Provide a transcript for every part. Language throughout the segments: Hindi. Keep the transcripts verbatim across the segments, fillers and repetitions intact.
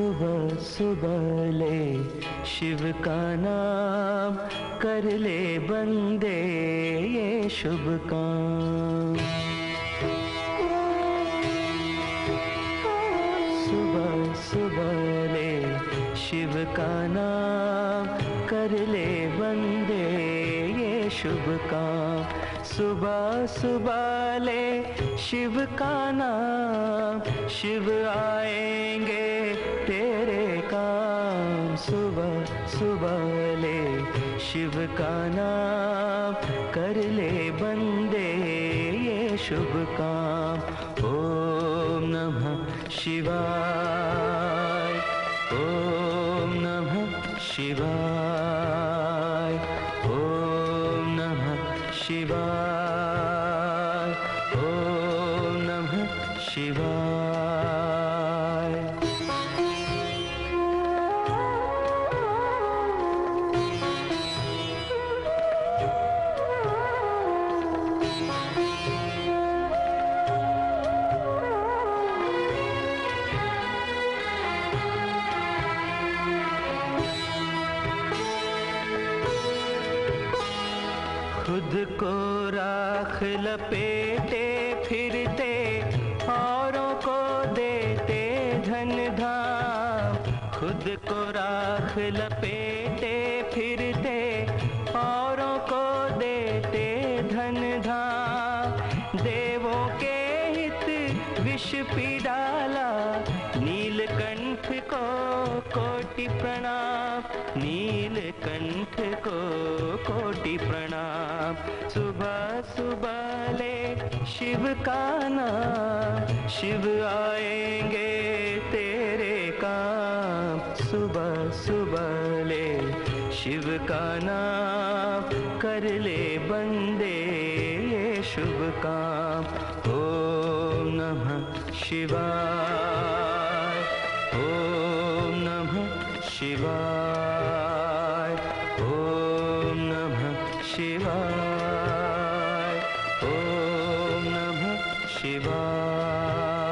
सुबह सुबह ले शिव का नाम, कर ले बंदे ये शुभ काम। सुबह सुबह ले शिव का नाम, कर ले बंदे ये शुभ काम। सुबह सुबह ले शिव का नाम, शिव आएंगे तेरे काम। सुबह सुबह ले शिव का नाम, कर ले बंदे ये शुभ काम। ओम नमः शिवाय, ओम नमः शिवाय, ओम नमः शिवाय, ओम नमः शिवाय। खुद को राख लपेटे फिरते, औरों को देते धन धाम। खुद को राख लपेटे फिरते, औरों को देते धन धाम। देवों के हित विष पी डाला, नीलकंठ को कोटि प्रणाम, नीलकंठ को कोटि प्रणाम। सुबह सुबह ले शिव का नाम, शिव आएंगे तेरे काम। सुबह सुबह ले शिव का नाम, कर ले बंदे ये शुभ काम। ओम नमः शिवाय, ओम नमः शिवाय, ओम नमः शिवाय, ओम नमः शिवाय।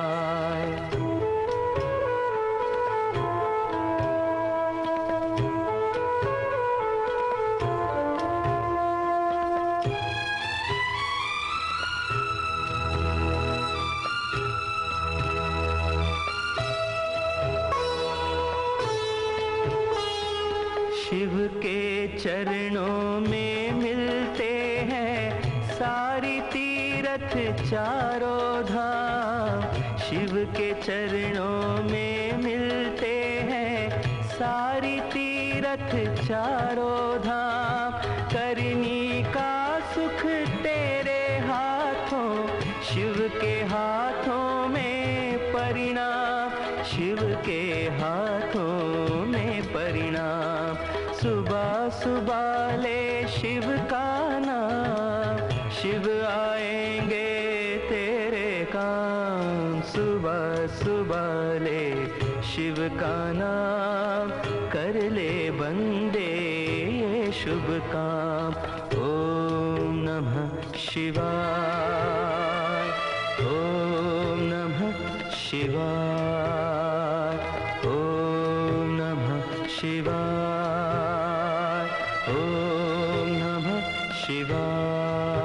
शिव के चरणों में मिलते हैं सारी तीरथ चारों धाम। शिव के चरणों में मिलते हैं सारी तीरथ चारों धाम। करनी का सुख तेरे हाथों, शिव के हाथों में परिणाम, शिव के हाथों में परिणाम। सुबह सुबह ले शिव का नाम, शिव आएंगे तेरे काम। सुबह सुबह ले शिव का नाम, कर ले बंदे ये शुभ काम। ओम नमः शिवाय, ओम नमः शिवाय, ओम नमः शिवाय, ओम नमः शिवाय।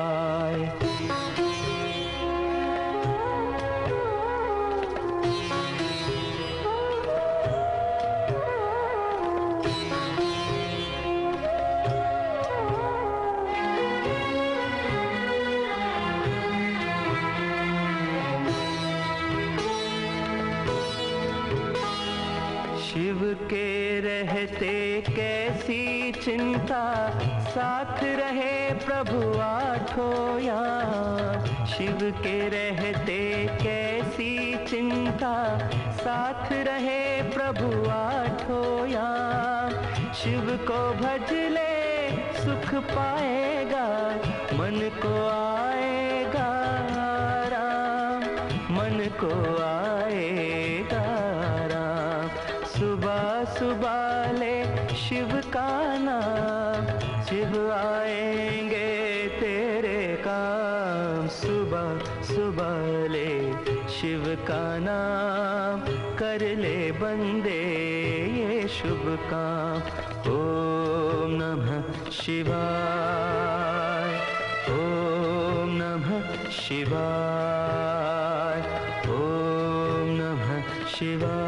शिव के रहते कैसी चिंता, साथ रहे प्रभु आठों याम। शिव के रहते कैसी चिंता, साथ रहे प्रभु आठों याम। शिव को भज ले सुख पाएगा, मन को आएगा राम, मन को आएगा राम। सुबह सुबह ले शिव का नाम, शिव आएंगे तेरे काम। सुबह सुबह सुबह ले शिव का नाम, कर ले बंदे ये शुभ काम। ओम नमः शिवाय, ओम नमः शिवाय, ओम नमः शिवाय।